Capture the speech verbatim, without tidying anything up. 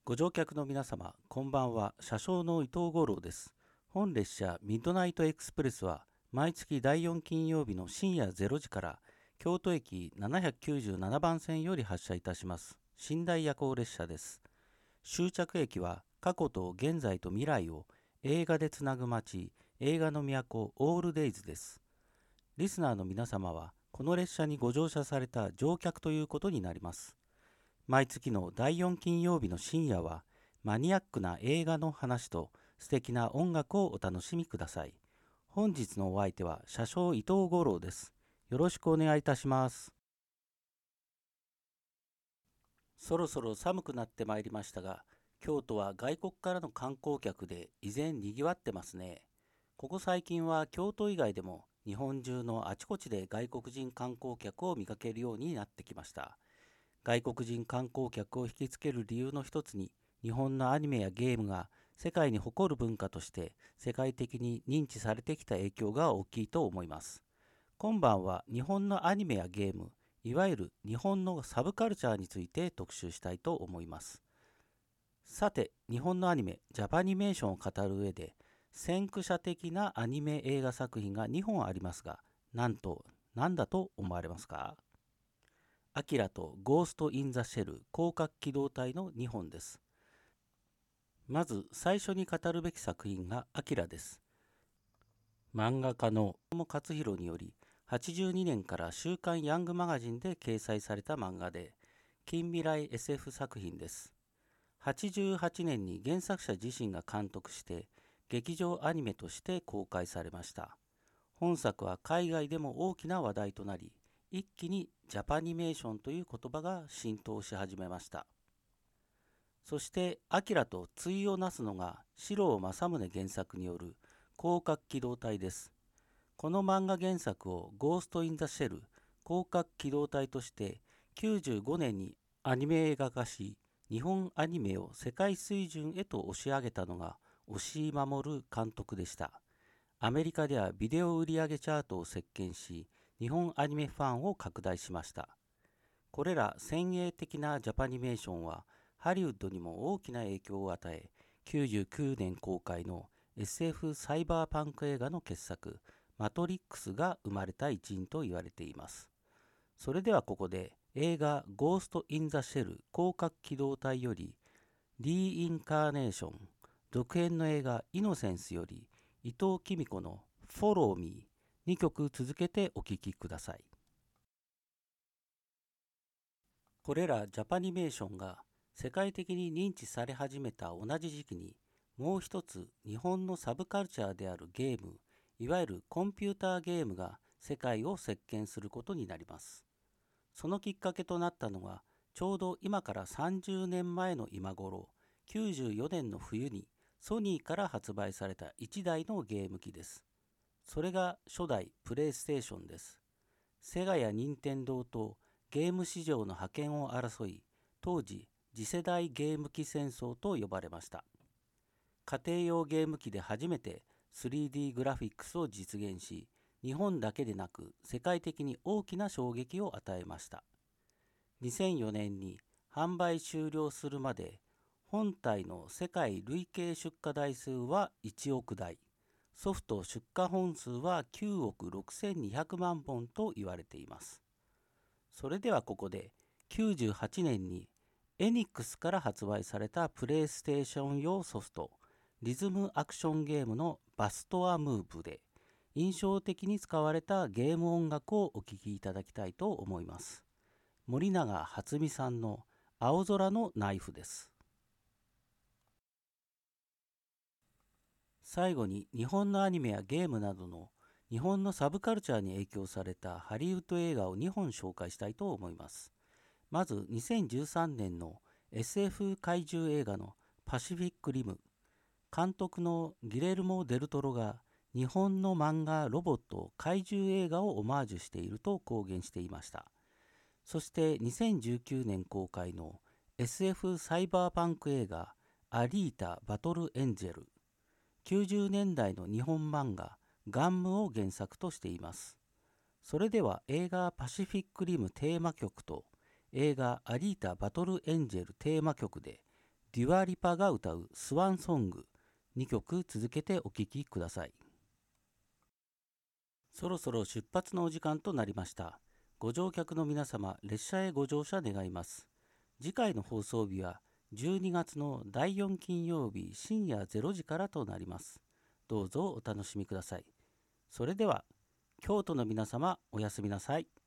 ご乗客の皆様、こんばんは。車掌の伊藤五郎です。本列車ミッドナイトエクスプレスは毎月だいよん金曜日の深夜れいじから京都駅ななひゃくきゅうじゅうななばん線より発車いたします。寝台夜行列車です。終着駅は過去と現在と未来を映画でつなぐ街、映画の都オールデイズです。リスナーの皆様はこの列車にご乗車された乗客ということになります。毎月のだいよん金曜日の深夜はマニアックな映画の話と素敵な音楽をお楽しみください。本日のお相手は車掌伊藤五郎です。よろしくお願いいたします。そろそろ寒くなってまいりましたが、京都は外国からの観光客で依然にぎわってますね。ここ最近は京都以外でも日本中のあちこちで外国人観光客を見かけるようになってきました。外国人観光客を引きつける理由の一つに、日本のアニメやゲームが世界に誇る文化として世界的に認知されてきた影響が大きいと思います。今晩は日本のアニメやゲーム、いわゆる日本のサブカルチャーについて特集したいと思います。さて、日本のアニメ、ジャパニメーションを語る上で、先駆者的なアニメ映画作品がにほんありますが、なんと何だと思われますか？アキラとゴースト・イン・ザ・シェル広角機動隊のにほんです。まず最初に語るべき作品がアキラです。漫画家の友勝弘によりはちじゅうにねんから週刊ヤングマガジンで掲載された漫画で、近未来 エスエフ 作品です。はちじゅうはちねんに原作者自身が監督して劇場アニメとして公開されました。本作は海外でも大きな話題となり、一気にジャパニメーションという言葉が浸透し始めました。そしてアキラと対をなすのが四郎正宗原作による広角機動隊です。この漫画原作をゴースト・イン・ザ・シェル広角機動隊としてきゅうじゅうごねんにアニメ映画化し、日本アニメを世界水準へと押し上げたのが押井守監督でした。アメリカではビデオ売上チャートを席巻し、日本アニメファンを拡大しました。これら先鋭的なジャパニメーションはハリウッドにも大きな影響を与え、きゅうじゅうきゅうねん公開の エスエフ サイバーパンク映画の傑作、マトリックスが生まれた一因と言われています。それではここで映画ゴースト・イン・ザ・シェル広角機動隊よりリインカーネーション、続編の映画イノセンスより伊藤公子の Follow Me にきょく続けてお聴きください。これらジャパニメーションが世界的に認知され始めた同じ時期に、もう一つ日本のサブカルチャーであるゲーム、いわゆるコンピューターゲームが世界を席巻することになります。そのきっかけとなったのは、ちょうど今からさんじゅうねんまえの今頃、きゅうじゅうよねんの冬にソニーから発売されたいちだいのゲーム機です。それが初代プレイステーションです。セガや任天堂とゲーム市場の覇権を争い、当時次世代ゲーム機戦争と呼ばれました。家庭用ゲーム機で初めて スリーディー グラフィックスを実現し、日本だけでなく世界的に大きな衝撃を与えました。にせんよねんに販売終了するまで、本体の世界累計出荷台数はいちおくだい、ソフト出荷本数はきゅうおくろくせんにひゃくまんぼんと言われています。それではここできゅうじゅうはちねんにエニックスから発売されたプレイステーション用ソフト、リズムアクションゲームのバストアムーブで印象的に使われたゲーム音楽をお聴きいただきたいと思います。森永初美さんの青空のナイフです。最後に日本のアニメやゲームなどの日本のサブカルチャーに影響されたハリウッド映画をにほん紹介したいと思います。まずにせんじゅうさんねんの エスエフ 怪獣映画のパシフィックリム。監督のギレルモ・デルトロが日本の漫画ロボット怪獣映画をオマージュしていると公言していました。そしてにせんじゅうきゅうねん公開の エスエフ サイバーパンク映画アリータ・バトル・エンジェル。きゅうじゅうねんだいの日本漫画ガンムを原作としています。それでは映画パシフィックリムテーマ曲と映画アリータ・バトル・エンジェルテーマ曲でデュアリパが歌うスワンソング、にきょく続けてお聴きください。そろそろ出発のお時間となりました。ご乗客の皆様、列車へご乗車願います。次回の放送日はじゅうにがつのだいよん金曜日深夜れいじからとなります。どうぞお楽しみください。それでは、京都の皆様、おやすみなさい。